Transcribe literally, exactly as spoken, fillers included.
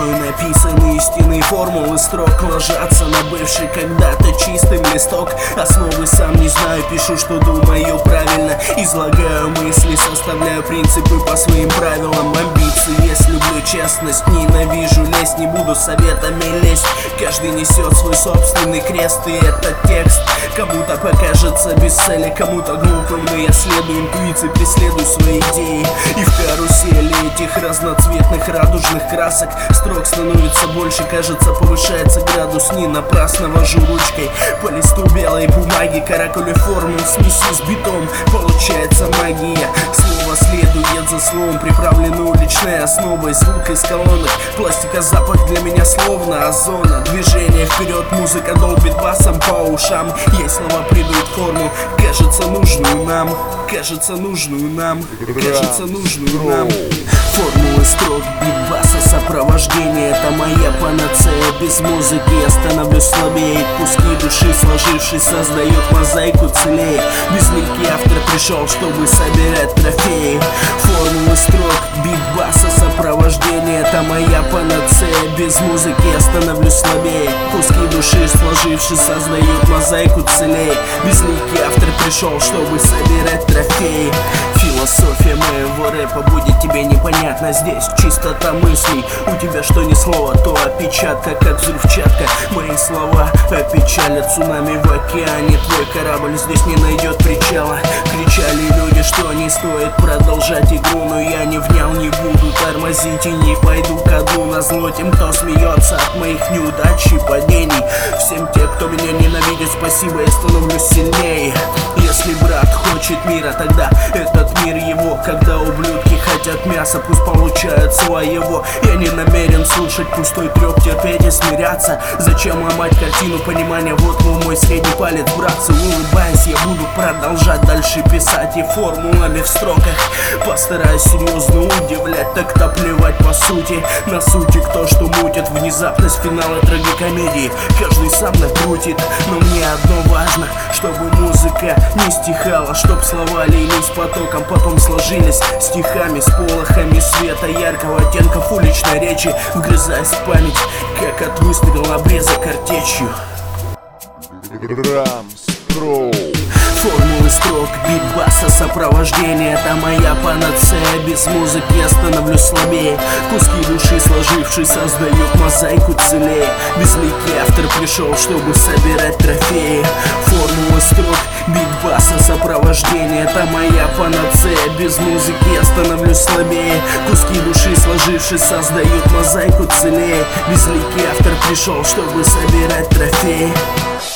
мною написаны истинные формулы строк ложатся на бывший когда-то чистый листок. Основы сам не знаю, пишу, что думаю правильно. Излагаю мысли, составляю принципы по своим правилам. Амбиции есть, люблю честность, ненавижу лезть, не буду советами лезть. Каждый несет свой собственный крест, и этот текст кому-то покажется без цели, кому-то глупым, но я следую интуиции, преследую свои идеи. И в карусели этих разноцветных радужных красок строк становится больше, кажется, повышается градус. Не напрасно вожу ручкой по листу белой бумаги, каракули формул, смеси с битом, получается магия. Слово следует за словом, приправлено уличной основой. Звук из колонок, пластика, запах для меня словно озона. Движение вперед, музыка долбит басом по ушам. Есть слова придают форму, кажется, нужную нам. Кажется, нужную нам. Кажется, нужную нам. Формулы строк, бит-баса, сопровождение — это моя панацея. Без музыки я становлюсь слабее. Куски души, сложившись, создают мозаику целее. Безликий автор пришел, чтобы собирать трофеи. Формулы строк, бит-баса, сопровождение — это моя панацея. Без музыки я становлюсь слабее. Куски души, сложившись, создают мозаику целее. Безликий автор пришел, чтобы собирать трофеи. Философия моего рэпа будет тебе непонятна. Здесь чистота мыслей. У тебя что ни слово, то опечатка, как взрывчатка. Мои слова опечалят цунами в океане. Твой корабль здесь не найдет причала. Кричали люди, что не стоит продолжать игру, но я не внял, не буду тормозить и не пойду ко дну. Назло тем, кто смеется от моих неудач и падений. Всем тем, кто меня ненавидит, спасибо, я становлюсь сильнее. Если брат хочет мира, тогда этот мир его. Когда ублюдки хотят мяса, пусть получают своего. Я не намерен слушать пустой трёп, терпеть и смиряться. Зачем ломать картину понимания? Вот мой средний палец, братцы. Улыбаясь, я буду продолжать дальше писать и формулами в строках постараюсь серьезно удивлять. Так-то плевать по сути, на сути кто что мутит. Внезапность финала трагикомедии каждый сам накрутит. Но мне одно важно, чтобы музыка не стихала, чтоб слова лились потоком, потом сложились стихами с полохами света, яркого оттенков уличной речи, вгрызаясь в память, как от выстрела обреза картечью. Формулы строк, бит-баса, сопровождение — это моя панацея. Без музыки я становлюсь слабее. Куски души, сложившись, создают мозаику целее. Безликий автор пришел, чтобы собирать трофеи. Формулы строк, бит-баса, сопровождение — это моя панацея. Без музыки я становлюсь слабее. Куски души, сложившись, создают мозаику целее. Безликий автор пришел, чтобы собирать трофеи.